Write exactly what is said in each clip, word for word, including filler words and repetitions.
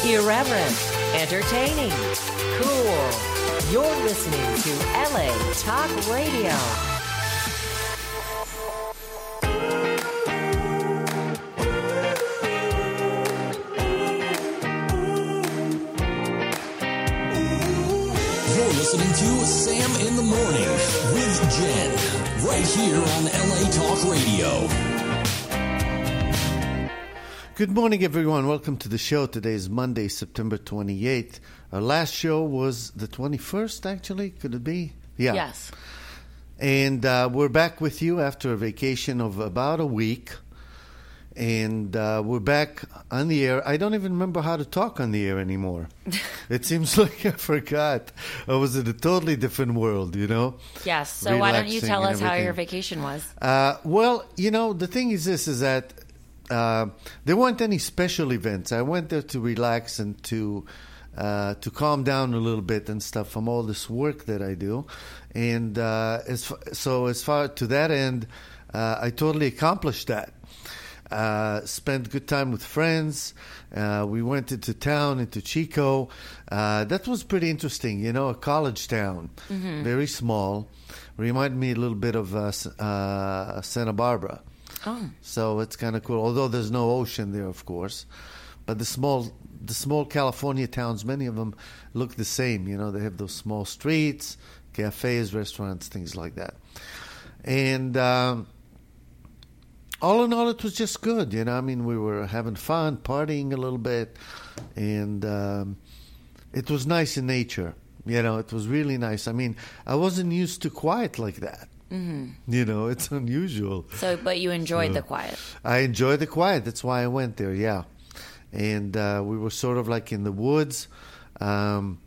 Irreverent, entertaining, cool. You're listening to L A Talk Radio. You're listening to Sam in the Morning with Jen, right here on L A Talk Radio. Good morning, everyone. Welcome to the show. Today is Monday, September twenty-eighth. Our last show was the twenty-first, actually. Could it be? Yeah. Yes. And uh, we're back with you after a vacation of about a week. And uh, we're back on the air. I don't even remember how to talk on the air anymore. It seems like I forgot. I was in a totally different world, you know? Yes. So why don't you Relaxing tell and us how your everything. vacation was? Uh, well, you know, the thing is this, is that uh, there weren't any special events. I went there to relax and to uh, to calm down a little bit and stuff from all this work that I do. And uh, as f- so as far to that end, uh, I totally accomplished that. Uh, spent good time with friends. Uh, we went into town, into Chico. Uh, that was pretty interesting, you know, a college town, Mm-hmm. very small. Reminded me a little bit of uh, S- uh, Santa Barbara. Oh. So it's kind of cool. Although there's no ocean there, of course, but the small, the small California towns, many of them look the same. You know, they have those small streets, cafes, restaurants, things like that. And um, all in all, it was just good. You know, I mean, we were having fun, partying a little bit, and um, it was nice in nature. You know, it was really nice. I mean, I wasn't used to quiet like that. Mm-hmm. You know, it's unusual. So, but you enjoyed So, the quiet. I enjoyed the quiet. That's why I went there, yeah. And uh, we were sort of like in the woods. Um,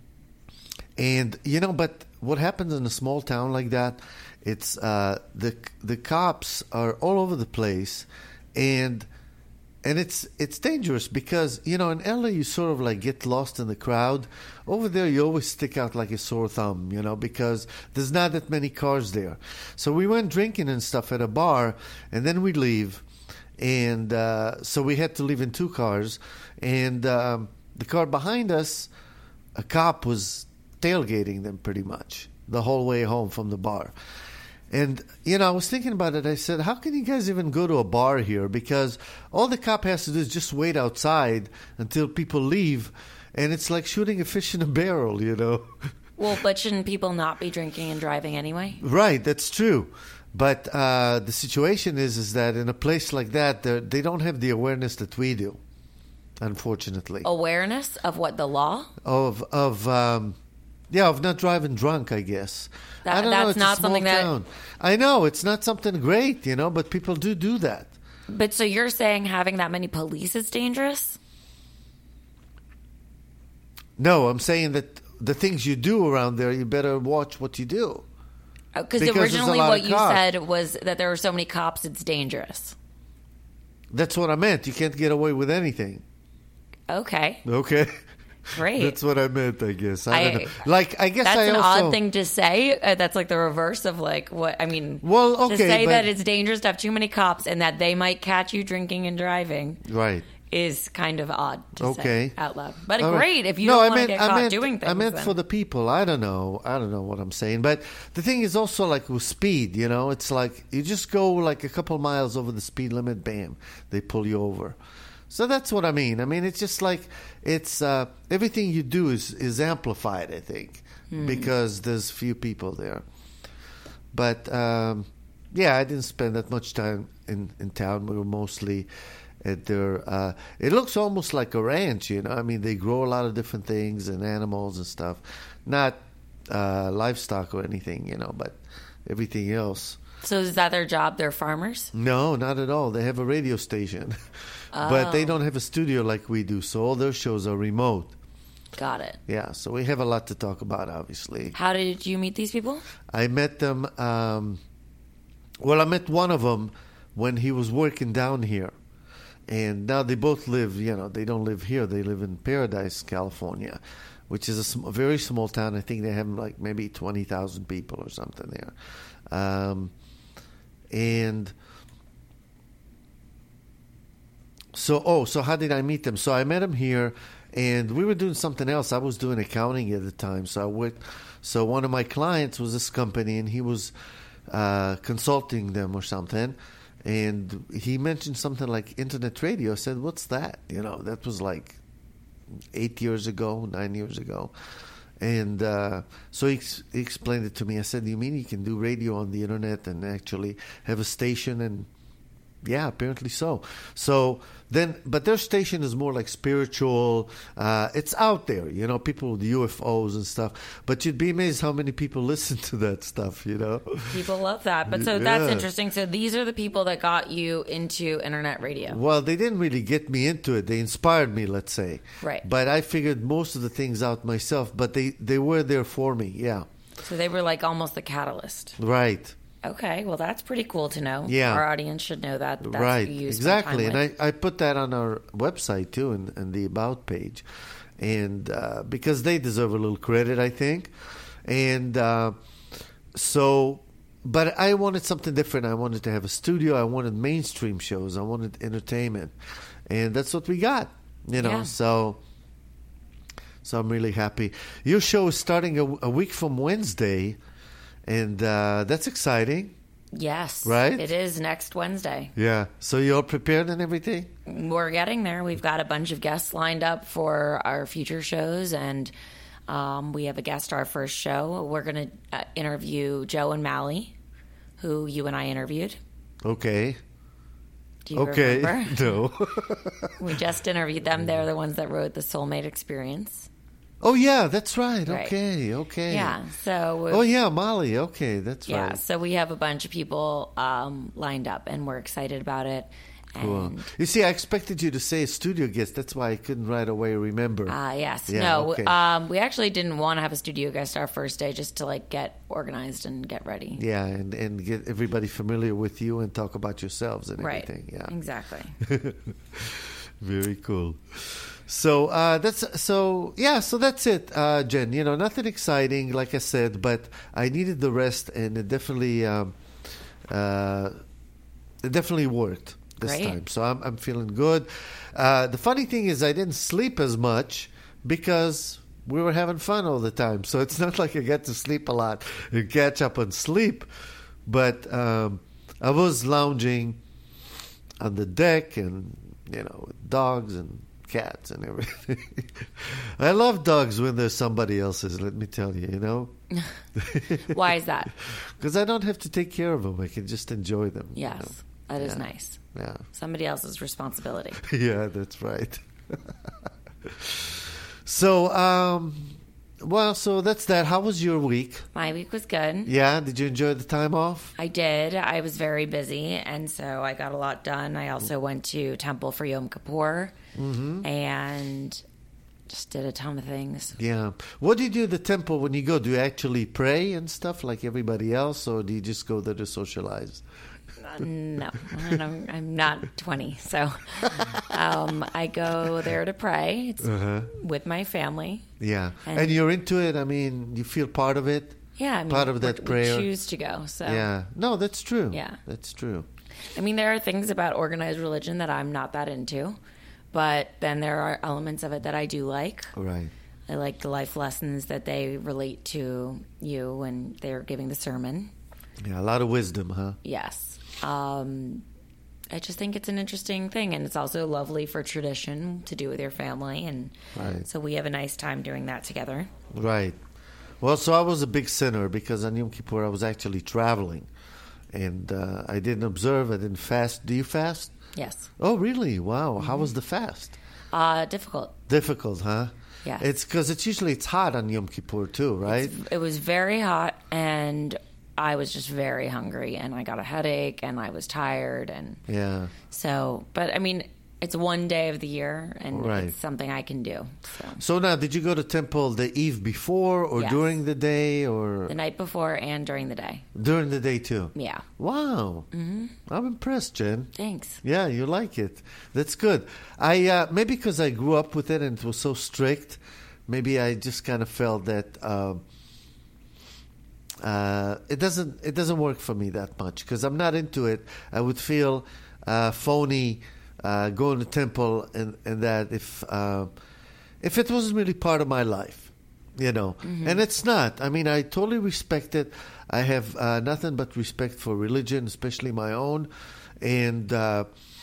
and, you know, but what happens in a small town like that, it's uh, the the cops are all over the place. And and it's it's dangerous because, you know, in L A you sort of like get lost in the crowd. Over there you always stick out like a sore thumb, you know, because there's not that many cars there. So we went drinking and stuff at a bar, and then we leave. And uh, so we had to leave in two cars. And um, the car behind us, a cop was tailgating them pretty much the whole way home from the bar. And, you know, I was thinking about it. I said, how can you guys even go to a bar here? Because all the cop has to do is just wait outside until people leave. And it's like shooting a fish in a barrel, you know. Well, but shouldn't people not be drinking and driving anyway? Right, that's true. But uh, the situation is is that in a place like that, they don't have the awareness that we do, unfortunately. Awareness of what, the law? Of, of um, yeah, of not driving drunk, I guess. That- I don't that's know, it's a not small something that- town. I know, it's not something great, you know, but people do do that. But so you're saying having that many police is dangerous? No, I'm saying that the things you do around there, you better watch what you do. Because Because there's a originally lot what of you cops. said was that there were so many cops, it's dangerous. That's what I meant. You can't get away with anything. Okay, Okay? great. That's what I meant, I guess. I, I- don't know. Like, I guess That's I an also... odd thing to say. Uh, that's like the reverse of like what I mean. Well, okay, to say but- that it's dangerous to have too many cops and that they might catch you drinking and driving Right. is kind of odd to Okay. say out loud. But All right. great if you No, don't I want to meant- get I caught meant- doing things. I meant then. for the people. I don't know. I don't know what I'm saying. But the thing is also like with speed, you know, it's like you just go like a couple miles over the speed limit, bam, they pull you over. So that's what I mean. I mean, it's just like it's uh, everything you do is, is amplified, I think, because there's few people there. But um, yeah, I didn't spend that much time in, in town. We were mostly at their. Uh, it looks almost like a ranch, you know. I mean, they grow a lot of different things and animals and stuff, not uh, livestock or anything, you know, but everything else. So is that their job? They're farmers? No, not at all. They have a radio station, but they don't have a studio like we do. So all their shows are remote. Got it. Yeah, so we have a lot to talk about, obviously. How did you meet these people? I met them, um, well, I met one of them when he was working down here. And now they both live, you know, they don't live here. They live in Paradise, California, which is a, sm- a very small town. I think they have like maybe twenty thousand people or something there. Um, and so, oh, so how did I meet them? So I met them here, and we were doing something else. I was doing accounting at the time, so I worked. So one of my clients was this company, and he was uh, consulting them or something, and he mentioned something like internet radio. I said, "What's that?" You know, that was like eight years ago, nine years ago. And uh, so he, ex- he explained it to me. I said, "You mean you can do radio on the internet and actually have a station?" And yeah, apparently so. So then, but their station is more like spiritual. Uh, it's out there, you know, people with U F Os and stuff. But you'd be amazed how many people listen to that stuff, you know. People love that. But so Yeah. that's interesting. So these are the people that got you into internet radio. Well, they didn't really get me into it. They inspired me, let's say. Right. But I figured most of the things out myself. But they, they were there for me, yeah. So they were like almost the catalyst. Right. Okay, well, that's pretty cool to know. Yeah. Our audience should know that. That's Right, who you spend exactly. time And with. I, I put that on our website, too, in, in the About page. And uh, because they deserve a little credit, I think. And uh, so, but I wanted something different. I wanted to have a studio. I wanted mainstream shows. I wanted entertainment. And that's what we got, you know. Yeah. So, so I'm really happy. Your show is starting a, a week from Wednesday. And uh, that's exciting. Yes. Right? It is next Wednesday. Yeah. So you're prepared and everything? We're getting there. We've got a bunch of guests lined up for our future shows, and um, we have a guest our first show. We're going to uh, interview Joe and Mally, who you and I interviewed. Okay. Do you Okay. remember? No. We just interviewed them. They're the ones that wrote The Soulmate Experience. Oh, yeah, that's right. Right. Okay, okay. Yeah. So. Oh, yeah, Molly. Okay, that's Yeah, right. so we have a bunch of people um, lined up, and we're excited about it. Cool. And, You see, I expected you to say studio guest. That's why I couldn't right away remember. uh, yes, Yeah, no, okay. um, we actually didn't want to have a studio guest our first day, just to like get organized and get ready. Yeah, and, and get everybody familiar with you and talk about yourselves and Right. everything. Yeah. Exactly. Very cool. So uh, that's so yeah. So that's it, uh, Jen. You know, nothing exciting, like I said, but I needed the rest, and it definitely, um, uh, it definitely worked this Great. time. So I'm I'm feeling good. Uh, the funny thing is, I didn't sleep as much because we were having fun all the time. So it's not like I get to sleep a lot and catch up on sleep, but um, I was lounging on the deck and you know with dogs and cats and everything. I love dogs when there's somebody else's, let me tell you, you know. Why is that? Because I don't have to take care of them. I can just enjoy them. you Yes, know. that is Yeah. nice. Yeah. Somebody else's responsibility. Yeah, that's right. So, um, well, so that's that. How was your week? My week was good. Yeah, did you enjoy the time off? I did. I was very busy, and so I got a lot done. I also went to Temple for Yom Kippur Mm-hmm. and just did a ton of things. Yeah. What do you do at the temple when you go? Do you actually pray and stuff like everybody else, or do you just go there to socialize? Uh, no, I don't, I'm not twenty, so um, I go there to pray. It's Uh-huh. with my family. Yeah. And- And, you're into it? I mean, you feel part of it? Yeah, I mean, Part of that we- prayer. We choose to go. So Yeah. No, that's true. Yeah. That's true. I mean, there are things about organized religion that I'm not that into, but then there are elements of it that I do like. All right. I like the life lessons that they relate to you when they're giving the sermon. Yeah, a lot of wisdom, huh? Yes. Um, I just think it's an interesting thing, and it's also lovely for tradition to do with your family, and Right. so we have a nice time doing that together. Right. Well, so I was a big sinner because on Yom Kippur I was actually traveling, and uh, I didn't observe. I didn't fast. Do you fast? Yes. Oh, really? Wow. How was the fast? Uh, difficult. Difficult, huh? Yeah. It's because it's usually it's hot on Yom Kippur too, right? It was very hot, and I was just very hungry, and I got a headache, and I was tired, and Yeah. so. But I mean, it's one day of the year, and Right. it's something I can do. So So now, did you go to temple the eve before or Yes. during the day or the night before and during the day. during the day too? Yeah. Wow. Mm-hmm. I'm impressed, Jen. Thanks. Yeah, you like it. That's good. I uh, maybe because I grew up with it and it was so strict, maybe I just kind of felt that uh, uh, it doesn't it doesn't work for me that much because I'm not into it. I would feel uh, phony uh, going to temple and and that if uh, if it wasn't really part of my life, you know. Mm-hmm. And it's not. I mean, I totally respect it. I have uh, nothing but respect for religion, especially my own. And uh,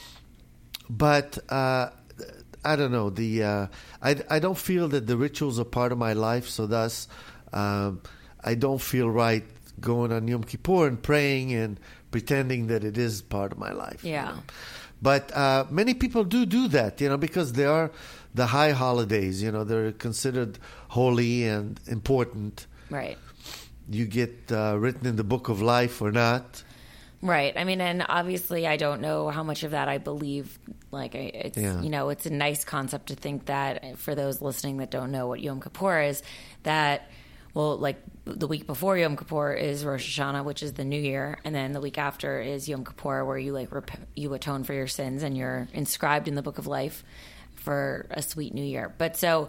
but uh, I don't know. The uh, I I don't feel that the rituals are part of my life. So thus, um, I don't feel right going on Yom Kippur and praying and pretending that it is part of my life. Yeah. You know? But uh, many people do do that, you know, because they are the high holidays. You know, they're considered holy and important. Right. You get uh, written in the book of life or not. Right. I mean, and obviously I don't know how much of that I believe. Like, it's, Yeah. you know, it's a nice concept to think that, for those listening that don't know what Yom Kippur is, that, well, like the week before Yom Kippur is Rosh Hashanah, which is the New Year, and then the week after is Yom Kippur, where you like rep- you atone for your sins and you're inscribed in the Book of Life for a sweet New Year. But so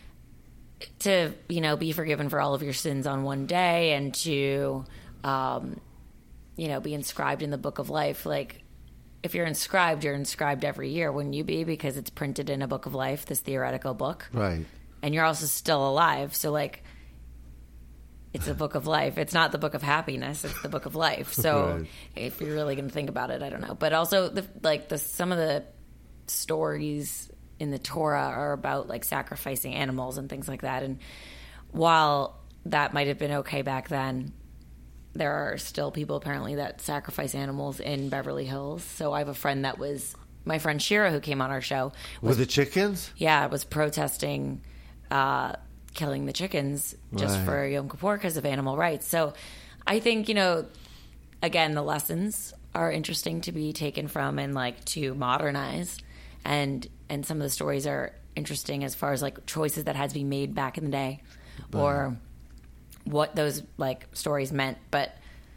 to, you know, be forgiven for all of your sins on one day and to, um, you know, be inscribed in the Book of Life, like, if you're inscribed, you're inscribed every year, wouldn't you be? Because it's printed in a Book of Life, this theoretical book. Right. And you're also still alive. So, like, it's a book of life. It's not the book of happiness. It's the book of life. So Right. if you're really going to think about it, I don't know. But also, the, like, the some of the stories in the Torah are about, like, sacrificing animals and things like that. And while that might have been okay back then, there are still people apparently that sacrifice animals in Beverly Hills. So I have a friend that was, my friend Shira, who came on our show. Was, With the chickens? Yeah, was protesting uh, killing the chickens just Right. for Yom Kippur because of animal rights. So I think, you know, again, the lessons are interesting to be taken from and, like, to modernize. And and some of the stories are interesting as far as, like, choices that had to be made back in the day or what those, like, stories meant. But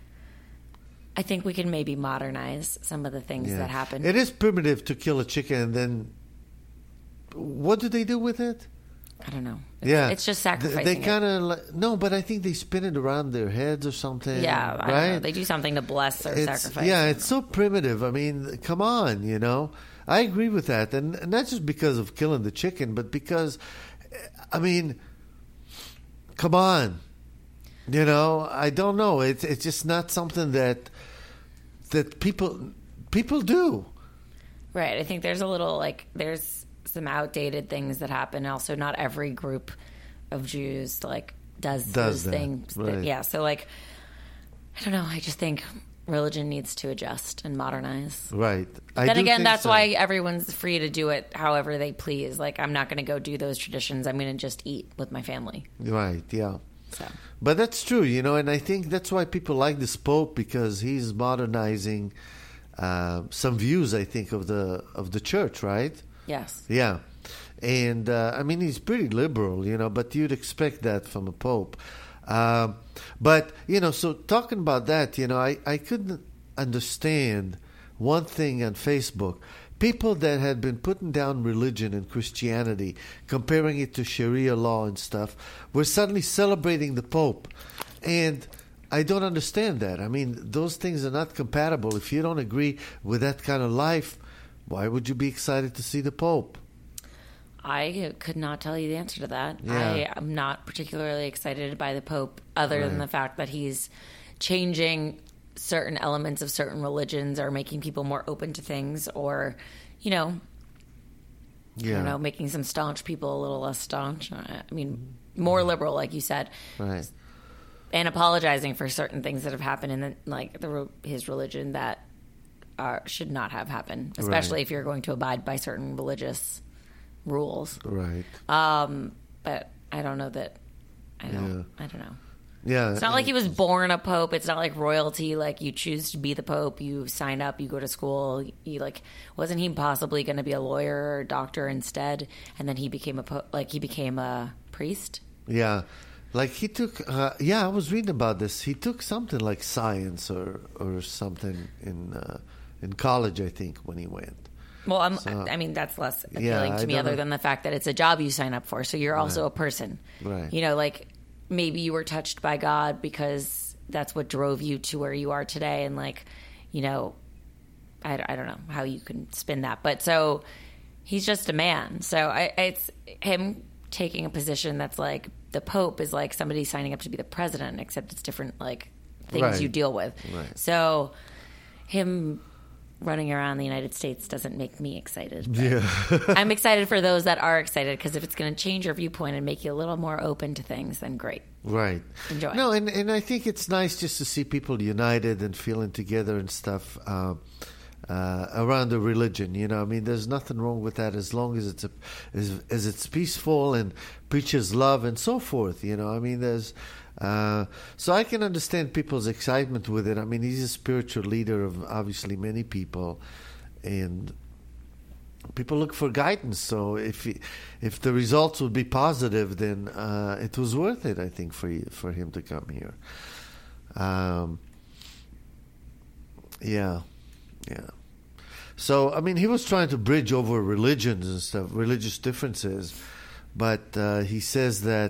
I think we can maybe modernize some of the things Yeah. that happen. It is primitive to kill a chicken and then what do they do with it? I don't know. It's, Yeah. it's just Th- sacrificing They it. kind of like, no, but I think they spin it around their heads or something. Yeah, I don't right? know. They do something to bless or It's- sacrifice. Yeah, it's so primitive. I mean, come on, you know. I agree with that, and, and not just because of killing the chicken, but because, I mean, come on, you know. I don't know. It's it's just not something that that people people do. Right. I think there's a little, like, there's some outdated things that happen. Also, not every group of Jews, like, does, Does those that, things. right. Yeah. So, like, I don't know. I just think religion needs to adjust and modernize. Right. I Then do again, think that's so. why everyone's free to do it however they please. Like, I'm not going to go do those traditions. I'm going to just eat with my family. Right. Yeah. So, But that's true, you know, and I think that's why people like this Pope, because he's modernizing uh, some views, I think, of the of the church, right? yes. Yeah, and uh, I mean he's pretty liberal, you know, but you'd expect that from a Pope. Um, but you know, so talking about that, you know, I I couldn't understand one thing on Facebook. People that had been putting down religion and Christianity, comparing it to Sharia law and stuff, were suddenly celebrating the Pope. And I don't understand that. I mean, those things are not compatible. If you don't agree with that kind of life, why would you be excited to see the Pope? I could not tell you the answer to that. Yeah. I am not particularly excited by the Pope, other than Right. the fact that he's changing certain elements of certain religions or making people more open to things, or, you know, I Yeah. don't know, making some staunch people a little less staunch. I mean, more liberal, like you said, Right. and apologizing for certain things that have happened in the, like the, his religion that are, should not have happened, especially Right. if you're going to abide by certain religious rules. Right. Um, but I don't know that. I don't. I don't know. Yeah. It's not like he was born a pope. It's not like royalty. Like, you choose to be the pope, you sign up, you go to school. You, like, wasn't he possibly going to be a lawyer or a doctor instead? And then he became a pope. Like, he became a priest. Yeah. Like he took, uh, yeah, I was reading about this. He took something like science or, or something in uh, in college, I think, when he went. Well, I'm, So- I mean, that's less appealing Yeah, to I me, don't other know. than the fact that it's a job you sign up for. So you're also a person. Right. You know, like, maybe you were touched by God because that's what drove you to where you are today. And, like, you know, I, I don't know how you can spin that. But so he's just a man. So I, it's him taking a position that's like the Pope is like somebody signing up to be the president, except it's different like things Right. you deal with. Right. So him running around the United States doesn't make me excited. but Yeah. I'm excited for those that are excited, because if it's going to change your viewpoint and make you a little more open to things, then great. Right. Enjoy. No, and, and I think it's nice just to see people united and feeling together and stuff uh, uh, around the religion. You know, I mean, there's nothing wrong with that as long as it's a, as, as it's peaceful and preaches love and so forth. You know, I mean, there's uh, so I can understand people's excitement with it. I mean, he's a spiritual leader of obviously many people, and people look for guidance. So if he, if the results would be positive, then uh, it was worth it, I think, for you, for him to come here. Um, yeah, yeah. So I mean, he was trying to bridge over religions and stuff, religious differences, but uh, he says that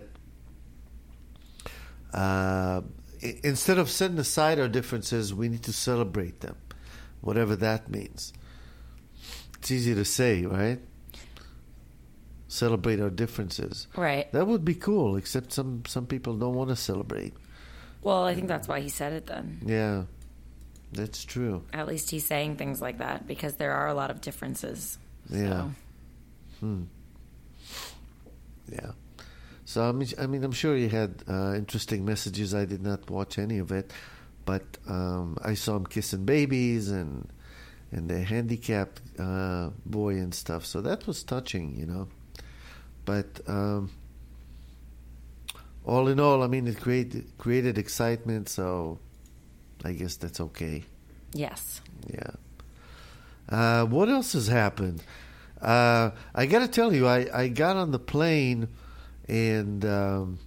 uh, i- instead of setting aside our differences, we need to celebrate them, whatever that means. It's easy to say, right? Celebrate our differences. Right. That would be cool, except some, some people don't want to celebrate. Well, I think that's why he said it then. Yeah, that's true. At least he's saying things like that, because there are a lot of differences. Yeah. So. Yeah. So, I mean, I mean I'm sure he had uh, interesting messages. I did not watch any of it, but um, I saw him kissing babies and and the handicapped uh, boy and stuff. So that was touching, you know. But um, all in all, I mean, it created created excitement. So I guess that's okay. Yes. Yeah. Uh, what else has happened? Uh, I got to tell you, I, I got on the plane and um,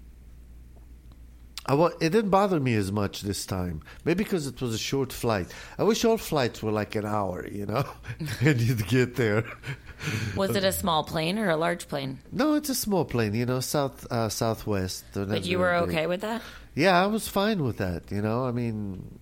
I wa- it didn't bother me as much this time. Maybe because it was a short flight. I wish all flights were like an hour, you know, and you'd get there. Was it a small plane or a large plane? No, it's a small plane, you know, south uh, southwest. They're not But you very were big. okay with that? Yeah, I was fine with that, you know. I mean,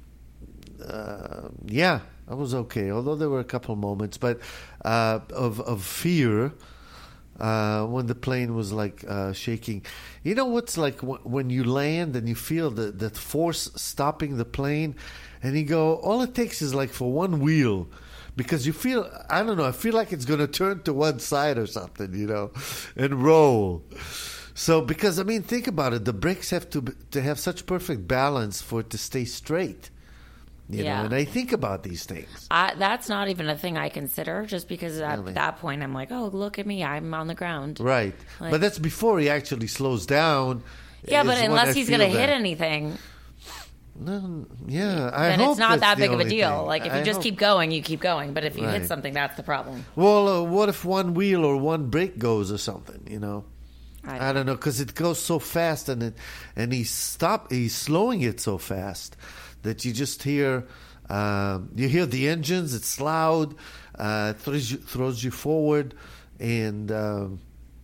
uh, yeah, I was okay. Although there were a couple moments, but uh, of of fear uh, when the plane was like uh, shaking. You know what's like w- when you land and you feel the that force stopping the plane, and you go, all it takes is like for one wheel. Because you feel, I don't know, I feel like it's going to turn to one side or something, you know, and roll. So, because, I mean, think about it. The brakes have to to have such perfect balance for it to stay straight. You Yeah. know, and I think about these things. I, that's not even a thing I consider, just because at Really? that point I'm like, oh, look at me, I'm on the ground. Right. Like- but that's before he actually slows down. Yeah, but is when unless I he's feel going to that. hit anything, No, yeah, I then hope it's not that's that the big of a only deal. thing. Like, if you I just hope- keep going, you keep going. But if you Right. hit something, that's the problem. Well, uh, what if one wheel or one brake goes or something, you know? I- I don't know, because it goes so fast, and it, and he's stop he's slowing it so fast that you just hear um, you hear the engines. It's loud, uh, throws you, throws you forward, and um,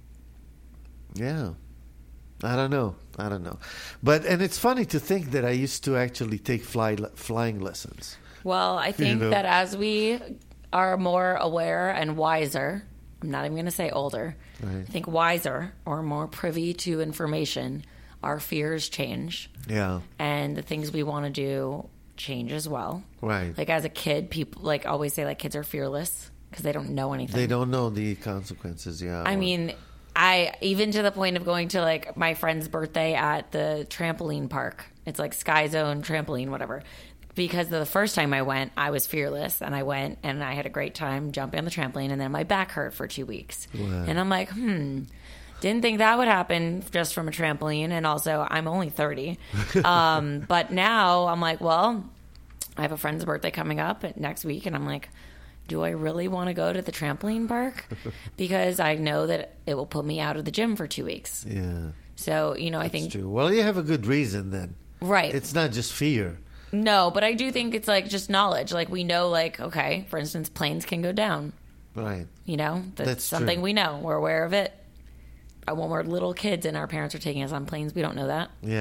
yeah, I don't know, I don't know, but and it's funny to think that I used to actually take fly flying lessons. Well, I think know? that as we are more aware and wiser, I'm not even going to say older, Right. I think wiser or more privy to information, our fears change. Yeah, And the things we want to do change as well. right. Like as a kid, people like always say like kids are fearless because they don't know anything. They don't know the consequences. Yeah, I or- mean, I even to the point of going to like my friend's birthday at the trampoline park. It's like Sky Zone trampoline, whatever. Because the first time I went, I was fearless, and I went and I had a great time jumping on the trampoline, and then my back hurt for two weeks. And I'm like, hmm, didn't think that would happen just from a trampoline, and also I'm only thirty. um, but now I'm like, well, I have a friend's birthday coming up next week, and I'm like, do I really want to go to the trampoline park? Because I know that it will put me out of the gym for two weeks. yeah. So, you know, I It's think, true. Well, you have a good reason then. right. It's not just fear. No, but I do think it's like just knowledge. Like we know, like, okay, for instance, planes can go down. Right. You know, that's, That's something true. we know. We're aware of it. Uh, When we're little kids and our parents are taking us on planes, we don't know that. Yeah.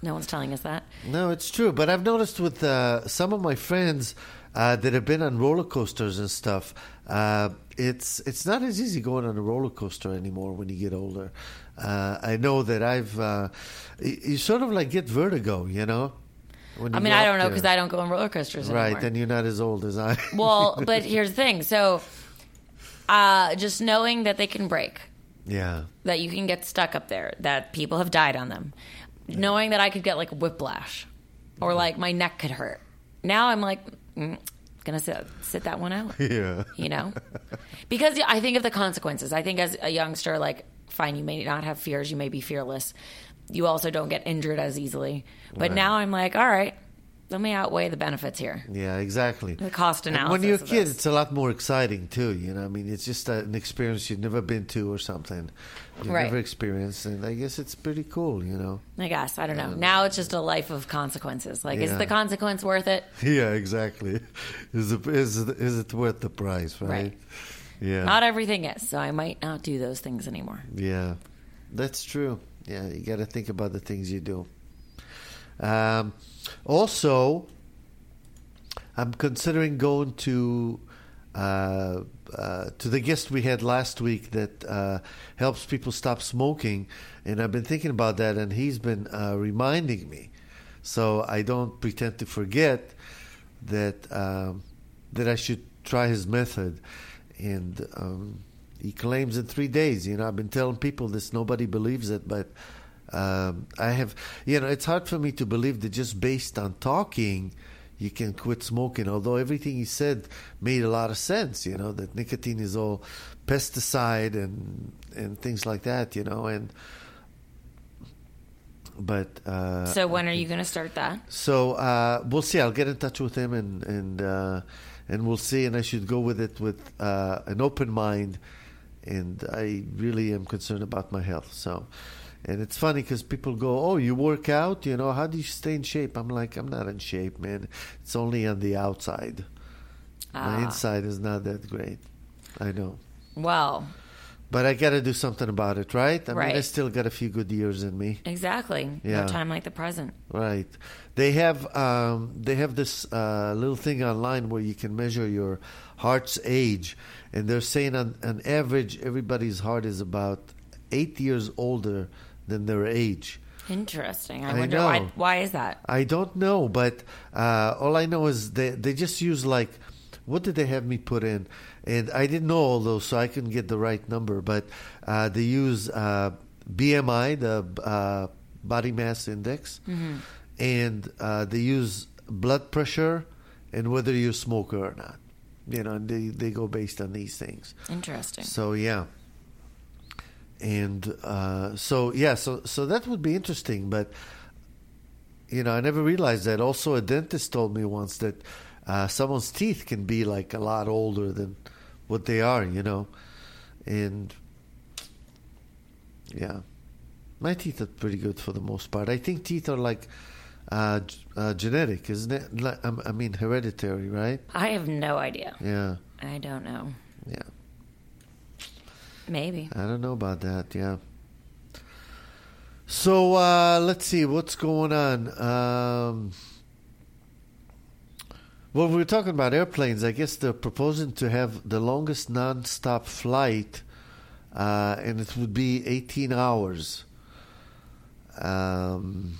No one's telling us that. No, it's true. But I've noticed with uh, some of my friends uh, that have been on roller coasters and stuff, uh, it's it's not as easy going on a roller coaster anymore when you get older. Uh, I know that I've uh, you, you sort of like get vertigo, you know. When you I mean, go I up don't know there. because I don't go on roller coasters anymore. Right, and you're not as old as I. Well, but here's the thing. So, uh, just knowing that they can break, Yeah. that you can get stuck up there, that people have died on them, knowing that I could get like a whiplash or like my neck could hurt. Now I'm like, mm, gonna sit sit that one out. Yeah. You know, because I think of the consequences. I think as a youngster, like, fine, you may not have fears, you may be fearless. You also don't get injured as easily. But Right. now I'm like, all right, let me outweigh the benefits here. Yeah, exactly. The cost And analysis. when you're a of kid, this. it's a lot more exciting too. You know, I mean, it's just an experience you've never been to or something you've Right. never experienced, and I guess it's pretty cool. You know. I guess. I don't know. Now it's just a life of consequences. Like, is Yeah. the consequence worth it? Yeah, exactly. Is it is it, is it worth the price? Right. Right. Yeah. Not everything is, so I might not do those things anymore. Yeah, that's true. Yeah, you got to think about the things you do. Um, also, I'm considering going to uh, uh, to the guest we had last week that uh, helps people stop smoking, and I've been thinking about that, and he's been uh, reminding me, so I don't pretend to forget that um, that I should try his method, and. Um, He claims in three days. You know, I've been telling people this. Nobody believes it, but um, I have. You know, it's hard for me to believe that just based on talking, you can quit smoking. Although everything he said made a lot of sense. You know, that nicotine is all pesticide and and things like that. You know, and but uh, So when are you going to start that? so uh, we'll see. I'll get in touch with him and and uh, and we'll see. And I should go with it with uh, an open mind. And I really am concerned about my health. So, and it's funny because people go, "Oh, you work out? You know, how do you stay in shape?" I'm like, I'm not in shape, man. It's only on the outside. My Ah. inside is not that great. I know, Well, but I got to do something about it, right? I mean, I Right. still got a few good years in me. exactly. Yeah. No time like the present. Right. They have um, they have this uh, little thing online where you can measure your heart's age, and they're saying on, on average everybody's heart is about eight years older than their age. Interesting. I, I wonder know. why. Why is that? I don't know, but uh, all I know is they they just use like, what did they have me put in? And I didn't know all those, so I couldn't get the right number. But uh, they use uh, B M I, the uh, body mass index, Mm-hmm. and uh, they use blood pressure and whether you're a smoker or not. You know, and they, they go based on these things. Interesting. So yeah, and uh, so yeah, so so that would be interesting. But you know, I never realized that. Also, a dentist told me once that uh, someone's teeth can be like a lot older than what they are. You know, and yeah, my teeth are pretty good for the most part. I think teeth are like uh, g- uh, genetic, isn't it? Like, um, I mean, hereditary, right? I have no idea. Yeah, I don't know. yeah. Maybe. I don't know about that, yeah. So, uh, let's see, what's going on? Um, well, we were talking about airplanes. I guess they're proposing to have the longest non-stop flight, uh, and it would be eighteen hours. Um,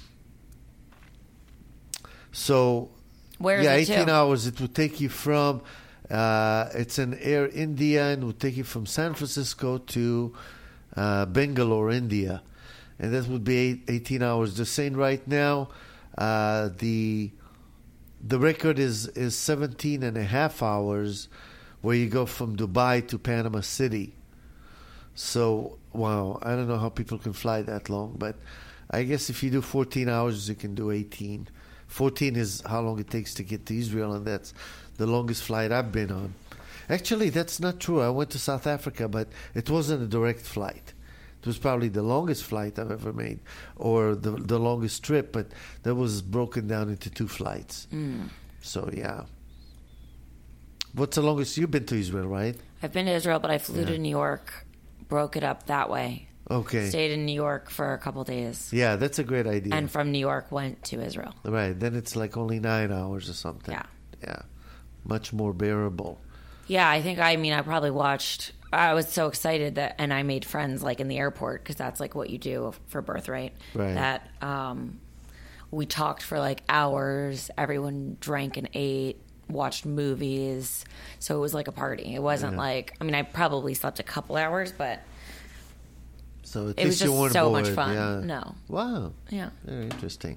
so, Where is yeah, it eighteen to? hours. It would take you from... Uh, it's an Air India and would take you from San Francisco to uh, Bangalore, India. And that would be eight, eighteen hours. They're saying right now uh, the the record is, is seventeen and a half hours where you go from Dubai to Panama City. So, wow, I don't know how people can fly that long, but I guess if you do fourteen hours, you can do eighteen. fourteen is how long it takes to get to Israel, and that's the longest flight I've been on. Actually, that's not true. I went to South Africa, but it wasn't a direct flight. It was probably the longest flight I've ever made, or the the longest trip, but that was broken down into two flights. Mm. So, yeah. What's the longest? You've been to Israel, right? I've been to Israel, but I flew Yeah. to New York, broke it up that way, Okay. Stayed in New York for a couple days. Yeah, that's a great idea. And from New York went to Israel. Right. Then it's like only nine hours or something. Yeah. Yeah. Much more bearable. Yeah, I think, I mean, I probably watched, I was so excited that, and I made friends like in the airport because that's like what you do for Birthright. Right. That um, we talked for like hours. Everyone drank and ate, watched movies. So it was like a party. It wasn't Yeah. like, I mean, I probably slept a couple hours, but So at it was least you just weren't so bored. much fun. Yeah. No. Wow. Yeah. Very interesting.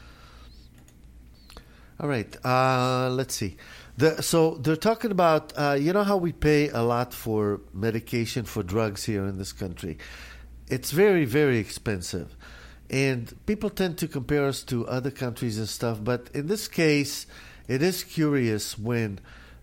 All right. Uh, let's see. The, so they're talking about, uh, you know how we pay a lot for medication for drugs here in this country? It's very, very expensive. And people tend to compare us to other countries and stuff. But in this case, it is curious when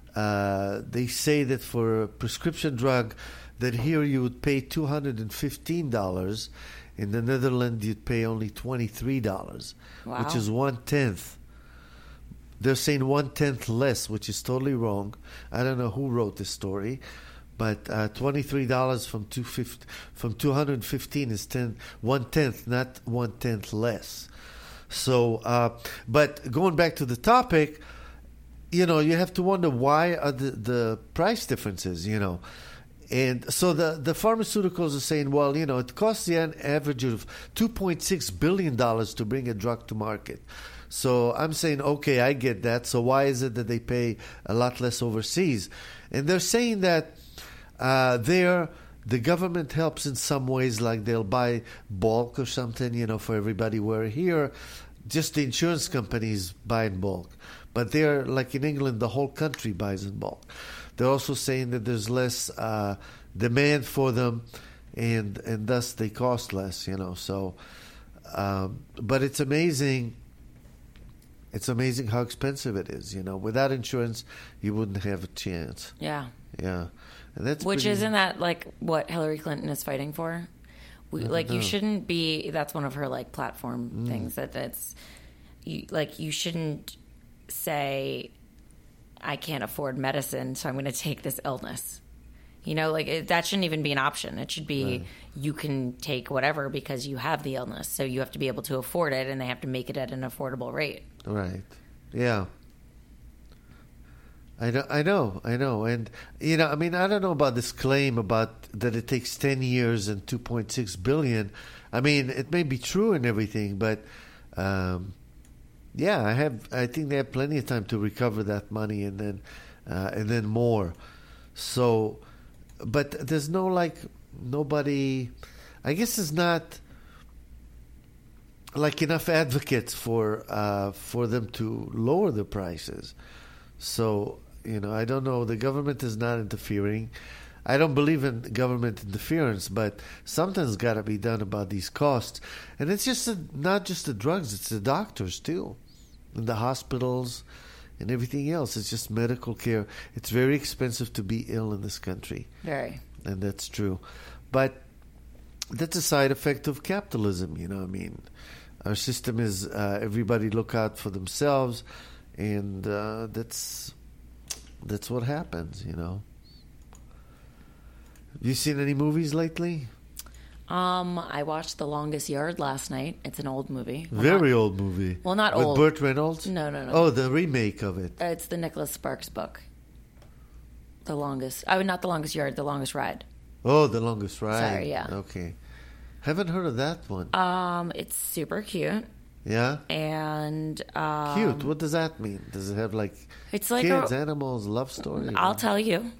uh, they say that for a prescription drug, that here you would pay two hundred fifteen dollars. In the Netherlands, you'd pay only twenty-three dollars, Wow. which is one-tenth. They're saying one-tenth less, which is totally wrong. I don't know who wrote this story, but uh, twenty-three dollars from two fifty, from two hundred fifteen is ten, one-tenth, not one-tenth less. So, uh, but going back to the topic, you know, you have to wonder why are the, the price differences, you know. And so the, the pharmaceuticals are saying, well, you know, it costs the an average of two point six billion dollars to bring a drug to market. So I'm saying, okay, I get that. So why is it that they pay a lot less overseas? And they're saying that uh, there the government helps in some ways, like they'll buy bulk or something, you know, for everybody. Where here, just the insurance companies buy in bulk. But there, like in England, the whole country buys in bulk. They're also saying that there's less uh, demand for them, and and thus they cost less, you know. So, um, but it's amazing. It's amazing how expensive it is, you know. Without insurance, you wouldn't have a chance. Yeah. Yeah, and that's Which pretty, isn't that like what Hillary Clinton is fighting for? We, like know. you shouldn't be. That's one of her like platform Mm. things. That that's you like you shouldn't say, I can't afford medicine, so I'm going to take this illness. You know, like it, that shouldn't even be an option. It should be Right. you can take whatever because you have the illness. So you have to be able to afford it, and they have to make it at an affordable rate. Right. Yeah. I know, I know, I know. And, you know, I mean, I don't know about this claim about that it takes ten years and two point six billion. I mean, it may be true and everything, but, um, yeah, I have, I think they have plenty of time to recover that money and then, uh, and then more. So, but there's no, like, nobody, I guess there's not, like, enough advocates for, uh, for them to lower the prices. So, you know, I don't know. The government is not interfering. I don't believe in government interference, but something's got to be done about these costs. And it's just a, not just the drugs; it's the doctors too, and the hospitals, and everything else. It's just medical care. It's very expensive to be ill in this country, Very. and that's true. But that's a side effect of capitalism. You know, I mean, our system is uh, everybody look out for themselves, and uh, that's. That's what happens, you know. Have you seen any movies lately? Um, I watched The Longest Yard last night. It's an old movie. Well, Very not- old movie. Well, not With old. Burt Reynolds? No, no, no. Oh, the remake of it. It's the Nicholas Sparks book. The longest. I mean, not The Longest Yard. The Longest Ride. Oh, The Longest Ride. Sorry, yeah. Okay. Haven't heard of that one. Um, it's super cute. Yeah? And um, Cute. What does that mean? Does it have like It's like kids, a- animals, love story? I'll tell you.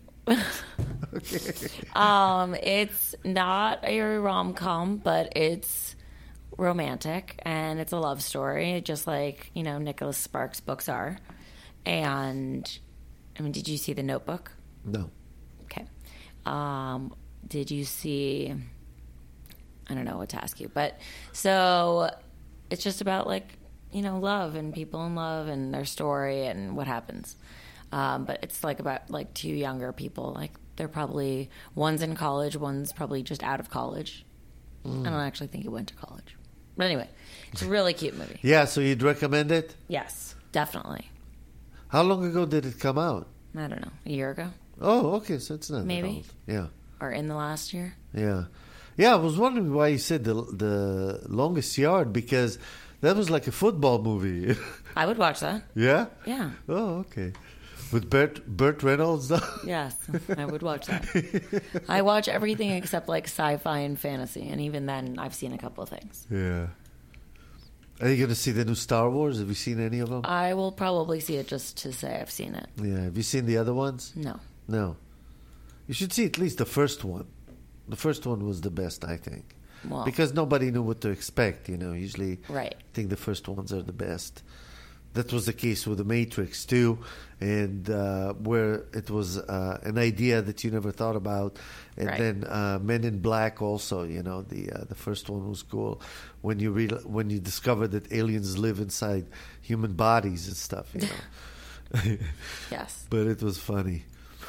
um, it's not a rom com, but it's romantic and it's a love story, just like you know Nicholas Sparks books are. And I mean, did you see The Notebook? No. Okay. Um, did you see? I don't know what to ask you, but so it's just about like you know love and people in love and their story and what happens. Um, but it's like about like two younger people. Like they're probably one's in college, one's probably just out of college. Mm. I don't actually think he went to college, but anyway, it's a really cute movie. Yeah, so you'd recommend it? Yes, definitely. How long ago did it come out? I don't know, a year ago Oh, okay, so it's not that Maybe. old. Yeah. or in the last year. Yeah. Yeah, I was wondering why you said the the Longest Yard, because that was like a football movie. I would watch that. Yeah? Yeah. Oh, okay. With Burt Burt Reynolds, though? Yes, I would watch that. I watch everything except like sci-fi and fantasy, and even then, I've seen a couple of things. Yeah. Are you going to see the new Star Wars? Have you seen any of them? I will probably see it just to say I've seen it. Yeah. Have you seen the other ones? No. No. You should see at least the first one. The first one was the best, I think. Well, Because nobody knew what to expect, you know. Usually, right. I think the first ones are the best. That was the case with The Matrix, too, and uh, where it was uh, an idea that you never thought about. And Right. then uh, Men in Black also, you know, the uh, the first one was cool. When you real when you discover that aliens live inside human bodies and stuff, you know. Yes. But it was funny.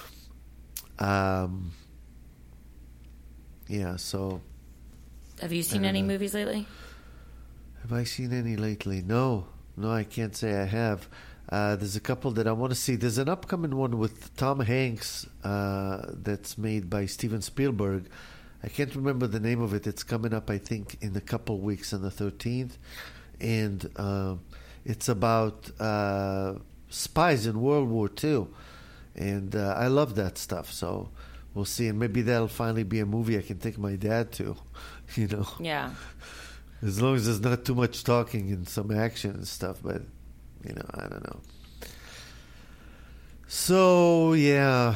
Um, yeah, so... Have you seen I don't any know. movies lately? Have I seen any lately? No. No, I can't say I have. Uh, there's a couple that I want to see. There's an upcoming one with Tom Hanks uh, that's made by Steven Spielberg. I can't remember the name of it. It's coming up, I think, in a couple weeks on the thirteenth. And uh, it's about uh, spies in World War Two. And uh, I love that stuff. So we'll see. And maybe that'll finally be a movie I can take my dad to, you know. Yeah. As long as there's not too much talking and some action and stuff, but, you know, I don't know. So, yeah.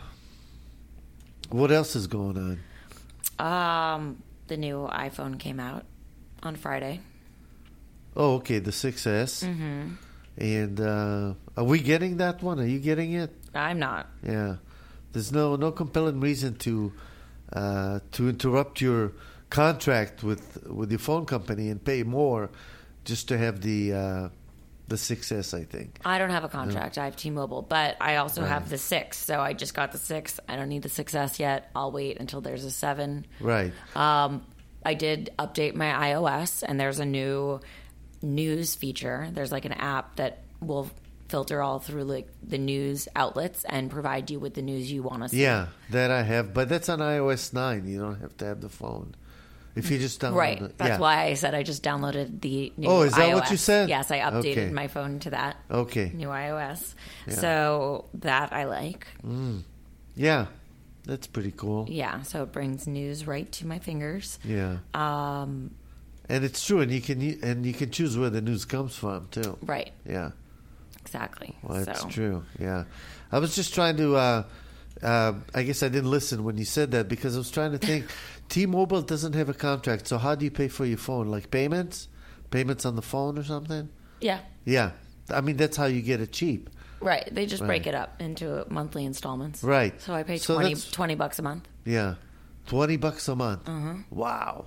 What else is going on? Um, the new iPhone came out on Friday. Oh, okay, the six S. Mm-hmm. And uh, are we getting that one? Are you getting it? I'm not. Yeah. There's no, no compelling reason to uh, to interrupt your contract with with your phone company and pay more just to have the uh, the six S, I think. I don't have a contract. I have T-Mobile, but I also Right. have the six. So I just got the six. I don't need the six S yet. I'll wait until there's a seven. Right. Um, I did update my iOS, and there's a new news feature. There's like an app that will filter all through like the news outlets and provide you with the news you want to see. Yeah, that I have, but that's on iOS nine. You don't have to have the phone. If you just download Right. it. That's yeah. why I said I just downloaded the new Oh, is that iOS. what you said? Yes, I updated Okay. my phone to that Okay. new iOS. Yeah. So that I like. Yeah, that's pretty cool. Yeah, so it brings news right to my fingers. Yeah, Um, and it's true, and you can u- and you can choose where the news comes from too. right. Yeah, Exactly. well, that's so, true. Yeah, I was just trying to. Uh, uh, I guess I didn't listen when you said that because I was trying to think. T-Mobile doesn't have a contract, so how do you pay for your phone? Like payments, payments on the phone or something? Yeah. Yeah, I mean that's how you get it cheap. Right. They just break Right. it up into monthly installments. Right. So I pay So twenty, that's- twenty bucks a month. Yeah, twenty bucks a month. Uh-huh. Wow.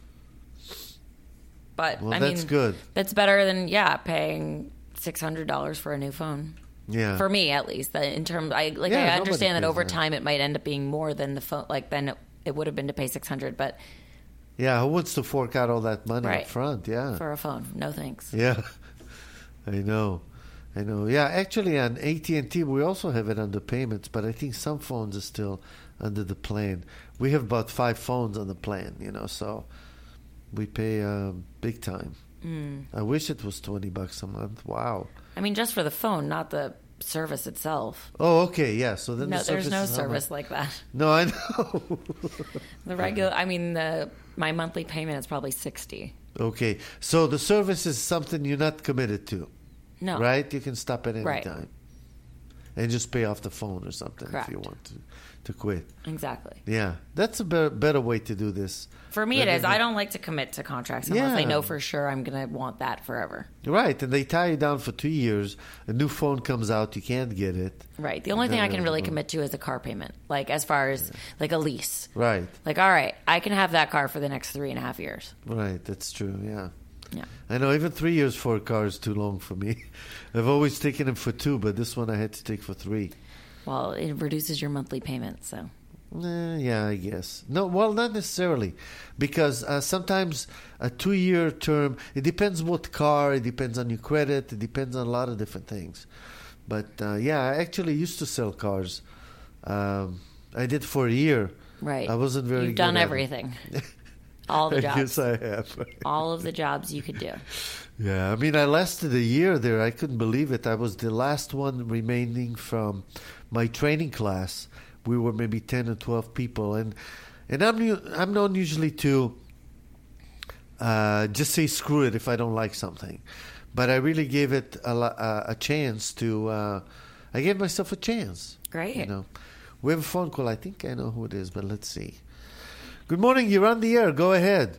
But Well, I that's mean, good. That's better than yeah paying six hundred dollars for a new phone. Yeah. For me, at least, that in terms, I like Yeah, I nobody understand that pays over that. time it might end up being more than the phone. Like then it, it would have been to pay six hundred, but Yeah, who wants to fork out all that money Right. up front? Yeah. for a phone, no thanks. Yeah. I know. I know. Yeah, actually on A T and T we also have it under payments, but I think some phones are still under the plan. We have about five phones on the plan, you know, so we pay uh, big time. Mm. I wish it was twenty bucks a month. Wow. I mean, just for the phone, not the service itself. Oh, okay, yeah. So then No, the there's service no is how service much? like that. No, I know. The regular, I mean, the my monthly payment is probably sixty. Okay, so the service is something you're not committed to, No, right? You can stop at any Right. time and just pay off the phone or something Correct. if you want to, to quit. Exactly. Yeah, that's a better, better way to do this. For me, it Rather is. than- I don't like to commit to contracts unless I Yeah. know for sure I'm going to want that forever. Right, and they tie you down for two years. A new phone comes out, you can't get it. Right. The only thing I can really Uh, commit to is a car payment, like as far as like a lease. Right, Like, all right, I can have that car for the next three and a half years. right, that's true, yeah. Yeah. I know, even three years for a car is too long for me. I've always taken them for two, but this one I had to take for three. Well, it reduces your monthly payment, so. Eh, yeah, I guess. No, well, not necessarily, because uh, sometimes a two-year term. It depends what car. It depends on your credit. It depends on a lot of different things. But uh, yeah, I actually used to sell cars. Um, I did for a year. Right. I wasn't very You've good done at it. everything. All the jobs. Yes, I have. All of the jobs you could do. Yeah, I mean, I lasted a year there. I couldn't believe it. I was the last one remaining from my training class. We were maybe ten or twelve people, and and I'm u- I'm known usually to uh, just say screw it if I don't like something, but I really gave it a, lo- uh, a chance to. Uh, I gave myself a chance. Great. You know, we have a phone call. I think I know who it is, but let's see. Good morning. You're on the air. Go ahead.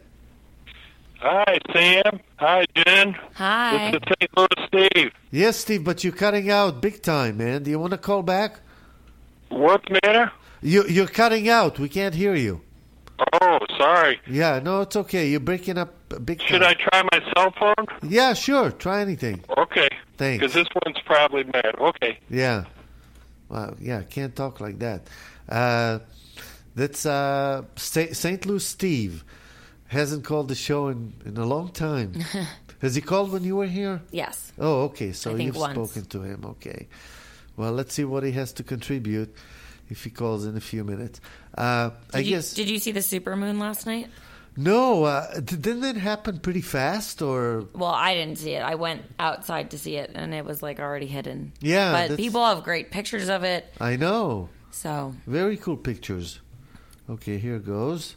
Hi, Sam. Hi, Jen. Hi. This is Saint Louis Steve. Yes, Steve, but you're cutting out big time, man. Do you want to call back? What's the matter? You, you're cutting out. We can't hear you. Oh, sorry. Yeah, no, it's okay. You're breaking up big time. Should I try my cell phone? Yeah, sure. Try anything. Okay. Thanks. Because this one's probably bad. Okay. Yeah. Wow. Yeah, can't talk like that. Uh, that's uh, Saint Louis Steve. Hasn't called the show in, in a long time. Has he called when you were here? Yes. Oh, okay. So I think you've once. spoken to him. Okay. Well, let's see what he has to contribute if he calls in a few minutes. Uh, Did I you, guess. Did you see the supermoon last night? No. Uh, d- didn't it happen pretty fast? Or Well, I didn't see it. I went outside to see it, and it was like already hidden. Yeah, But that's- people have great pictures of it. I know. So Very cool pictures. Okay, here goes.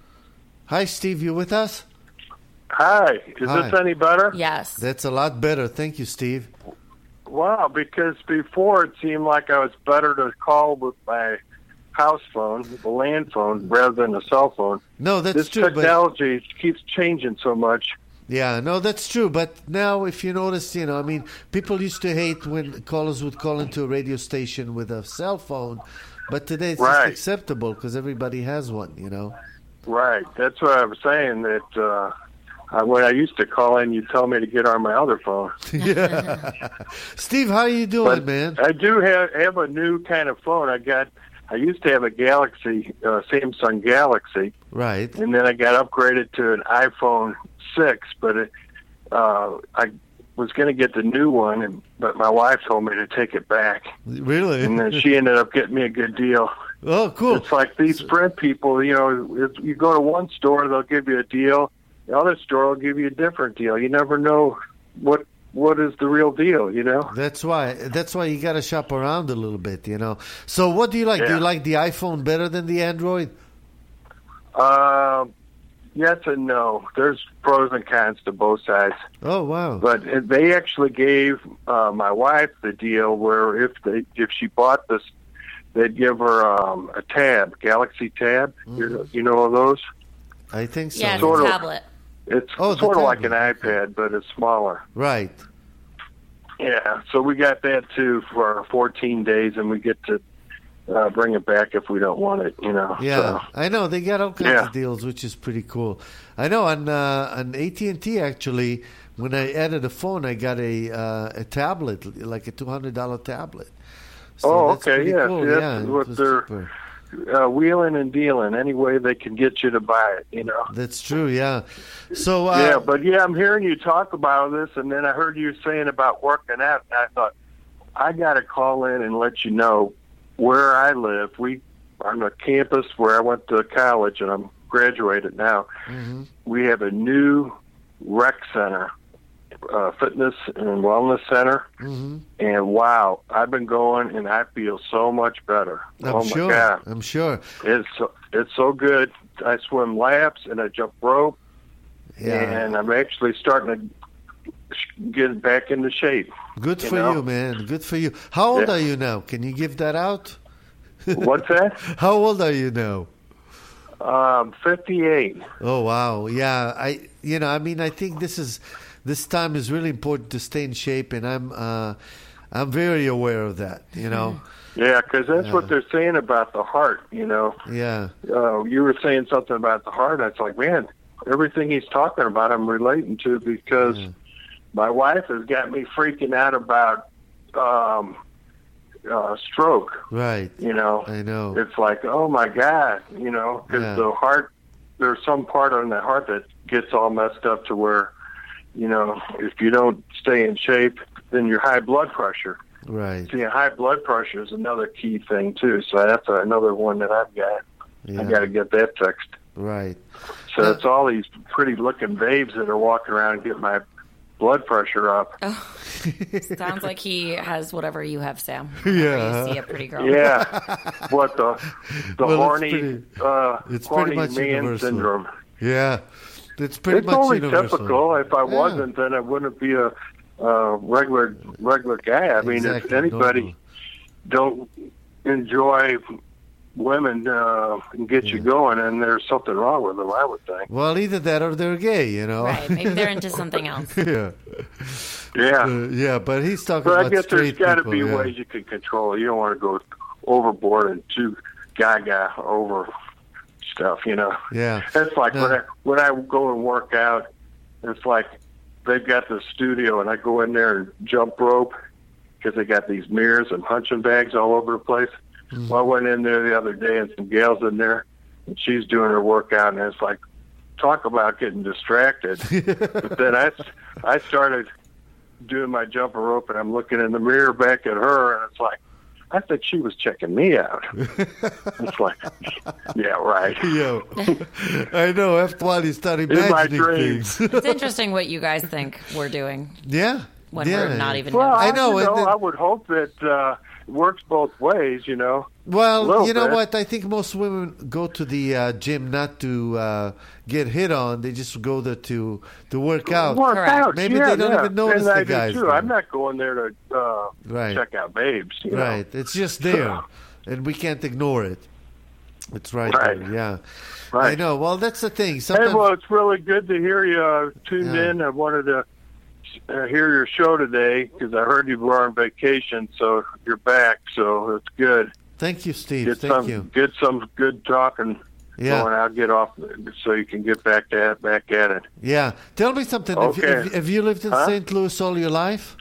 Hi, Steve. You with us? Hi. Is Hi. this any better? yes. That's a lot better. Thank you, Steve. Wow, because before it seemed like I was better to call with my house phone, the land phone, rather than a cell phone. No, that's This true. But technology keeps changing so much. yeah, no, that's true. But now, if you notice, you know, I mean, people used to hate when callers would call into a radio station with a cell phone, but today it's Right. just acceptable because everybody has one. You know. Right. That's what I was saying, that uh, I, when I used to call in, you'd tell me to get on my other phone. Yeah. Steve, how are you doing, But man? I do have, have a new kind of phone. I got, I used to have a Galaxy, uh, Samsung Galaxy, Right. and then I got upgraded to an iPhone six, but it, uh, I was going to get the new one, and, but my wife told me to take it back, Really? and then she ended up getting me a good deal. Oh, cool. It's like these Sprint people, you know, if you go to one store, they'll give you a deal. The other store will give you a different deal. You never know what what is the real deal, you know? That's why. That's why you got to shop around a little bit, you know. So, what do you like? Do Yeah. you like the iPhone better than the Android? Uh, yes and no. There's pros and cons to both sides. Oh, wow. But it- they actually gave uh, my wife the deal where if they if she bought this, they'd give her um, a tab, Galaxy Tab. You, you know those? I think so. Yeah, it's Sort a of. tablet. It's Oh, the sort of like an tablet. iPad, but it's smaller. Right. Yeah, so we got that too for fourteen days, and we get to uh, bring it back if we don't want it, you know. Yeah, So, I know they got all kinds Yeah. of deals, which is pretty cool. I know on uh, on A T and T actually, when I added a phone, I got a uh, a tablet, like a two hundred dollar tablet. So Oh, that's okay, pretty yeah, cool. see, that's yeah, it what was they're- cheaper. uh, wheeling and dealing any way they can get you to buy it, you know. That's true. Yeah. So uh, yeah, but yeah, I'm hearing you talk about this, and then I heard you saying about working out, and I thought, I got to call in and let you know where I live. We on a campus where I went to college, and I'm graduated now. mhm. We have a new rec center, uh, fitness and wellness center, Mhm. and wow, I've been going, and I feel so much better. I'm oh sure. my God, I'm sure. it's so, it's so good. I swim laps and I jump rope, Yeah. and I'm actually starting to get back into shape. Good you for know? you, man. Good for you. How old Yeah. are you now? Can you give that out? What's that? How old are you now? Um, fifty-eight. Oh wow, yeah. I, you know, I mean, I think this is this time is really important to stay in shape, and I'm, uh, I'm very aware of that. You know, Yeah, because that's Yeah. what they're saying about the heart. You know, yeah, uh, you were saying something about the heart. It's like, man, everything he's talking about, I'm relating to because Yeah. my wife has got me freaking out about um, uh, stroke. right. You know, I know. it's like, oh my God, you know, because Yeah. the heart, there's some part on the heart that gets all messed up to where, you know, if you don't stay in shape, then your high blood pressure. Right. See, high blood pressure is another key thing too. So that's another one that I've got. Yeah. I got to get that fixed. Right. So Uh, it's all these pretty-looking babes that are walking around and getting my blood pressure up. Oh, sounds like he has whatever you have, Sam. Yeah. You see a pretty girl. Yeah. What the the Well, it's horny pretty- uh, it's horny pretty much man universal. syndrome. Yeah. It's pretty It's much only universal. typical. If I Yeah. wasn't, then I wouldn't be a uh, regular regular guy. I mean, if Exactly, anybody don't enjoy women uh, and get you going, and there's something wrong with them, I would think. Well, either that or they're gay, you know. Right. Maybe they're into something else. yeah. Yeah. Uh, yeah, but he's talking But I about guess there's straight got to people. be yeah. ways you can control it. You don't want to go overboard and too gaga over stuff, you know. Yeah. It's like No. when I when I go and work out, it's like they've got the studio, and I go in there and jump rope because they got these mirrors and punching bags all over the place. Mm-hmm. Well, I went in there the other day, and some gals in there, and she's doing her workout, and it's like, talk about getting distracted. But then I, I started doing my jumping rope, and I'm looking in the mirror back at her, and it's like, I think she was checking me out. It's like, yeah, right. Yo, I know. After a while, you start In my imagining dreams. things. It's interesting what you guys think we're doing yeah. when yeah. we're not even Well, noticing. I know, You and know then- I would hope that uh, it works both ways, you know. A Well, little you know bit. what? I think most women go to the uh, gym not to uh, get hit on. They just go there to to work out. Work Correct. out, Maybe yeah, they don't yeah. even notice and the I guys do too. there. I'm not going there to uh, Right. check out babes. You Right. It's just there, and we can't ignore it. It's right, Right. there. Yeah. Right. I know. Well, that's the thing. Hey, Sometimes, well, it's really good to hear you uh, tuned Yeah. in. I wanted to uh, hear your show today because I heard you were on vacation, so you're back. So it's good. thank you, Steve. Get Thank some, you. get some good talking Yeah. going. I'll get off so you can get back to back at it. Yeah. Tell me something. Have, you, Okay. have, have you lived in Huh? Saint Louis all your life?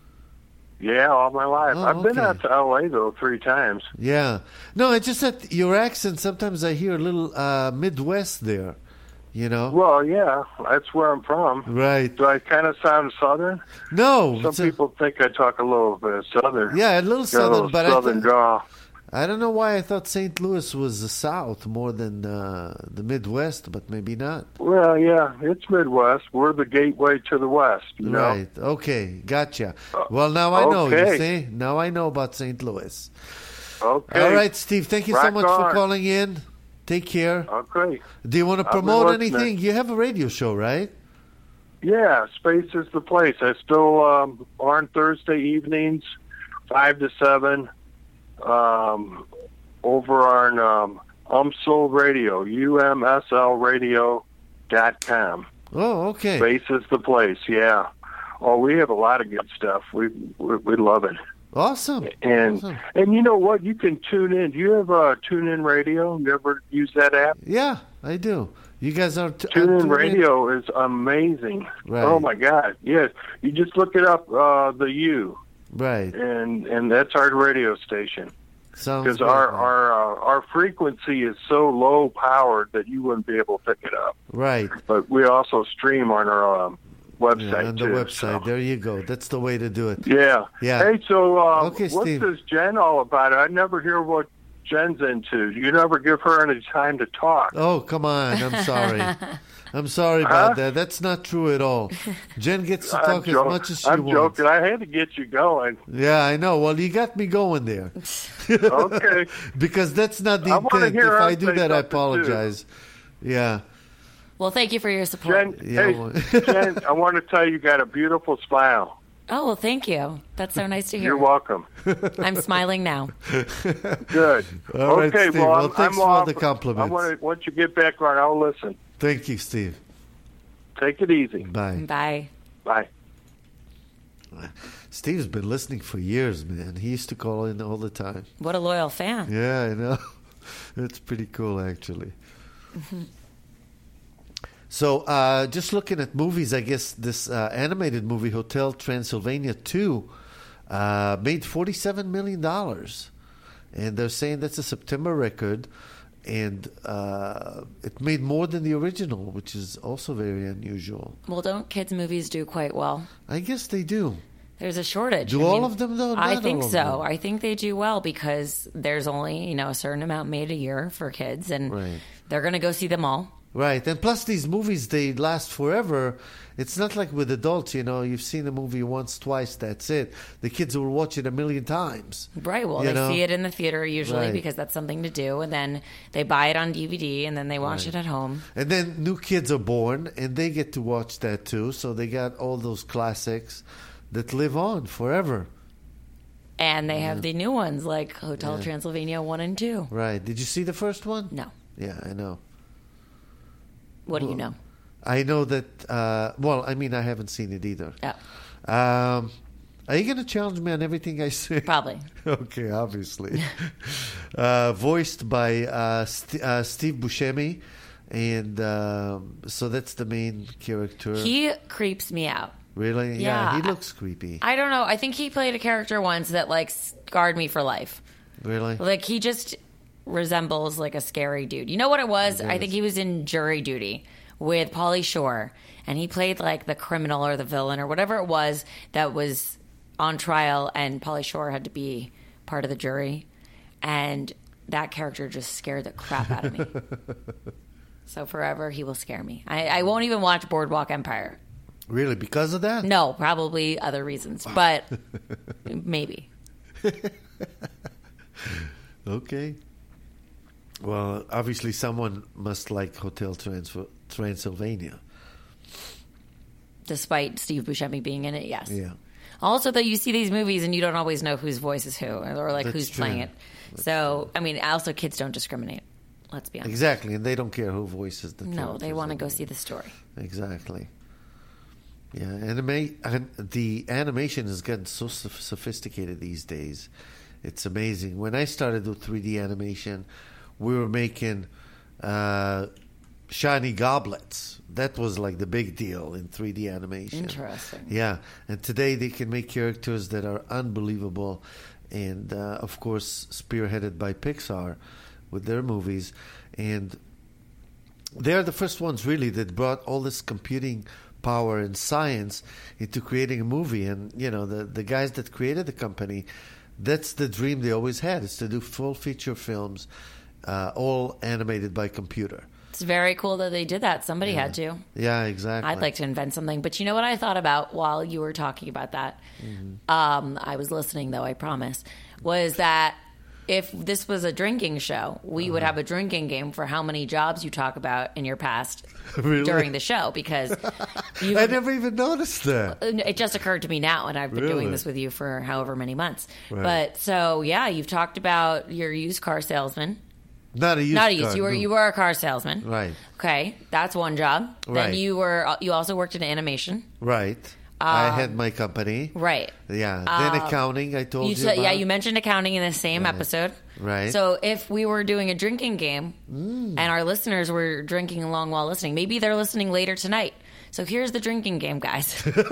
Yeah, all my life. Oh, I've been okay. out to L A though three times. Yeah. No, it's just that your accent, sometimes I hear a little uh, Midwest there, you know? Well, yeah, that's where I'm from. Right. Do I kind of sound Southern? No. Some it's a- people think I talk a little bit Southern. yeah, a little Got a Southern, little but Southern I, th- draw. I don't know why I thought Saint Louis was the South more than uh, the Midwest, but maybe not. Well, yeah, it's Midwest. We're the gateway to the West, you know? Right. Okay. Gotcha. Well, now I know. You okay. see? Now I know about Saint Louis. Okay. All right, Steve. Thank you so Rock much for on. calling in. Take care. Okay. Do you want to I've been promote listening. anything? You have a radio show, right? Yeah, Space is the place. I still um, on Thursday evenings, five to seven, um, over on um, UMSL Radio, U M S L radio dot com. Oh, okay. Space is the place. Yeah. Oh, we have a lot of good stuff. We we, we love it. Awesome. And Awesome. and you know what? You can tune in. Do you have uh, Tune In Radio? You ever use that app? Yeah, I do. You guys are t- Tune uh, In tuned Radio is amazing. Right. Oh my God! Yes, you just look it up. Uh, the U, Right. and and that's our radio station. Sounds Because good, our man. our uh, our frequency is so low powered that you wouldn't be able to pick it up. Right. But we also stream on our um, website Yeah, on the too. website. so. There you go. That's the way to do it. Yeah. Yeah. Hey, so uh, Okay, what's Steve. this Jen all about? I never hear what Jen's into. You never give her any time to talk. Oh, come on. I'm sorry. I'm sorry about Huh? that. That's not true at all. Jen gets to I'm talk as jo- much as she I'm wants. joking. I had to get you going. Yeah, I know. Well, you got me going there. Okay. Because that's not the I wanna intent. hear If her I do say that, I something, too. apologize. Yeah. Well, thank you for your support. Jen, Yeah, hey, well- Jen, I want to tell you, you got a beautiful smile. Oh, well, thank you. That's so nice to hear. You're welcome. I'm smiling now. Good. All right, okay, Steve. well, Well, I'm, thanks I'm for all off. the compliments. I want to, once you get back on, I'll listen. Thank you, Steve. Take it easy. Bye. Bye. Bye. Steve's been listening for years, man. He used to call in all the time. What a loyal fan. Yeah, I know. It's pretty cool, actually. So, uh, just looking at movies, I guess this uh, animated movie, Hotel Transylvania two, uh, made forty-seven million dollars. And they're saying that's a September record. And uh, it made more than the original, which is also very unusual. Well, don't kids' movies do quite well? I guess they do. There's a shortage. Do I all mean, of them, though? I Not think all of so. them. I think they do well because there's only, you know, a certain amount made a year for kids, and Right. they're going to go see them all. Right, and plus these movies, they last forever. It's not like with adults, you know, you've seen a movie once, twice, that's it. The kids will watch it a million times. Right. Well, You they know? see it in the theater usually Right. because that's something to do, and then they buy it on D V D, and then they watch it at home. And then new kids are born, and they get to watch that too. So they got all those classics that live on forever. And they have the new ones like Hotel Transylvania one and two. Right. Did you see the first one? No. Yeah, I know. What do you know? I know that, uh, well, I mean, I haven't seen it either. Oh, Um, are you going to challenge me on everything I say? probably. Okay, obviously. uh, voiced by uh, St- uh, Steve Buscemi. And um, so that's the main character. He creeps me out. Really? Yeah. he looks creepy. I don't know. I think he played a character once that like scarred me for life. Really? Like he just resembles like a scary dude. You know what it was? I think he was in Jury Duty with Pauly Shore, and he played like the criminal or the villain or whatever it was that was on trial, and Pauly Shore had to be part of the jury, and that character just scared the crap out of me. So forever he will scare me. I, I won't even watch Boardwalk Empire. Really? Because of that? No, probably other reasons, but maybe. Okay. Well, obviously someone must like Hotel Trans- Transylvania. Despite Steve Buscemi being in it, yes. Yeah. Also, though, you see these movies and you don't always know whose voice is who or like That's who's true. playing it. So, I mean, also kids don't discriminate. Let's be honest. Exactly, and they don't care who voices the No, they characters want to in go it. see the story. Exactly. Yeah, anime. And the animation has gotten so soph- sophisticated these days. It's amazing. When I started with three D animation, we were making uh, shiny goblets. That was like the big deal in three D animation. Interesting. Yeah, and today they can make characters that are unbelievable, and uh, of course spearheaded by Pixar with their movies, and they're the first ones really that brought all this computing power and science into creating a movie. And you know, the the guys that created the company, that's the dream they always had, is to do full feature films, uh, all animated by computer. It's very cool that they did that. Somebody had to. Yeah, exactly. I'd like to invent something. But you know what I thought about while you were talking about that? Um, I was listening, though, I promise, was that if this was a drinking show, we would have a drinking game for how many jobs you talk about in your past Really? during the show, because you I never even noticed that. it just occurred to me now, and I've been Really? doing this with you for however many months. Right. But so, yeah, you've talked about your used car salesman. Not a used Not a used. car, You were no. you were a car salesman. Right. Okay, that's one job. Then Right. you were you also worked in animation. Right. I had my company. Right. Yeah. Then accounting, I told You you, said, about. yeah, you mentioned accounting in the same Right. episode. Right. So if we were doing a drinking game and our listeners were drinking along while listening, maybe they're listening later tonight. So here's the drinking game, guys.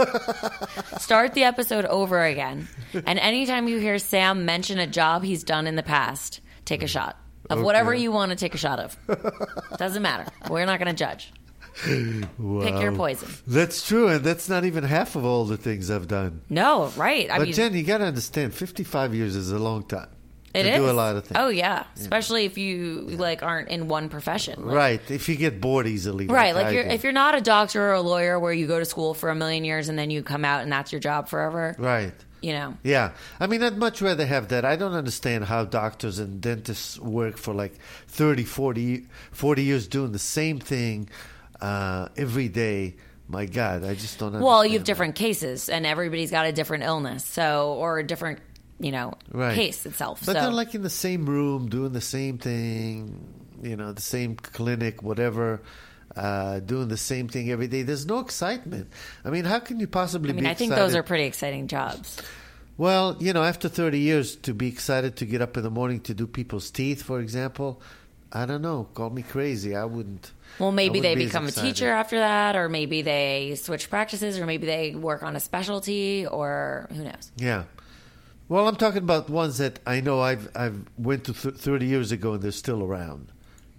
Start the episode over again. And anytime you hear Sam mention a job he's done in the past, take a shot of Okay. whatever you want to take a shot of. Doesn't matter. We're not going to judge. Pick your Wow. poison. That's true, and that's not even half of all the things I've done. No, right. I but mean, Jen, you got to understand, fifty-five years is a long time it to is. do a lot of things. Oh yeah, especially if you like aren't in one profession. Like, Right. If you get bored easily. Right, like like I you're, do. if you're not a doctor or a lawyer where you go to school for a million years and then you come out and that's your job forever, Right. you know. Yeah. I mean, I'd much rather have that. I don't understand how doctors and dentists work for like thirty, forty, forty years doing the same thing uh, every day. My God, I just don't understand. Well, you have that. different cases and everybody's got a different illness, so or a different, you know, Right. case itself. But so they're like in the same room doing the same thing, you know, the same clinic, whatever, uh, doing the same thing every day. There's no excitement. I mean, how can you possibly I mean, be I think excited? those are pretty exciting jobs. Well, you know, after thirty years, to be excited to get up in the morning to do people's teeth, for example, I don't know. Call me crazy. I wouldn't. Well, maybe I they wouldn't be as become a excited. teacher after that, or maybe they switch practices, or maybe they work on a specialty, or who knows. Yeah. Well, I'm talking about ones that I know I've I've went to th- thirty years ago and they're still around.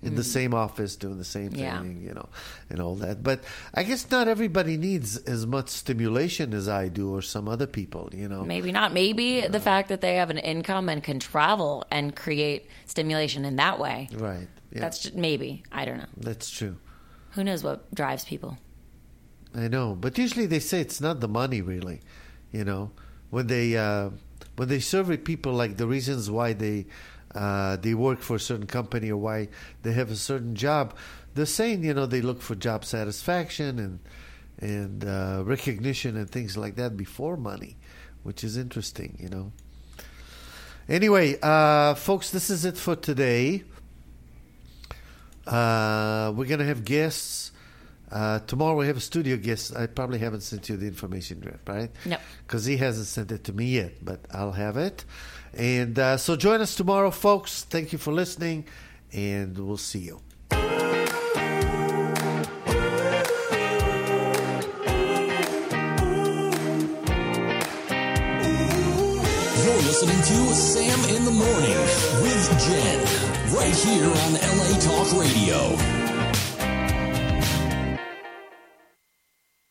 in mm. the same office doing the same thing, yeah. you know, and all that. But I guess not everybody needs as much stimulation as I do or some other people, you know. Maybe not. Maybe uh, the fact that they have an income and can travel and create stimulation in that way. Right. Yeah. That's just, maybe. I don't know. That's true. Who knows what drives people? I know, but usually they say it's not the money, really. You know, when they uh, when they survey people, like the reasons why they uh, they work for a certain company or why they have a certain job, they're saying, you know, they look for job satisfaction and and uh, recognition and things like that before money, which is interesting, you know. Anyway, uh, folks, this is it for today. Uh, we're gonna have guests. Uh, tomorrow we have a studio guest. I probably haven't sent you the information yet, right? No. Because he hasn't sent it to me yet, but I'll have it. And uh, so join us tomorrow, folks. Thank you for listening, and we'll see you. You're listening to Sam in the Morning with Jen, right here on L A Talk Radio.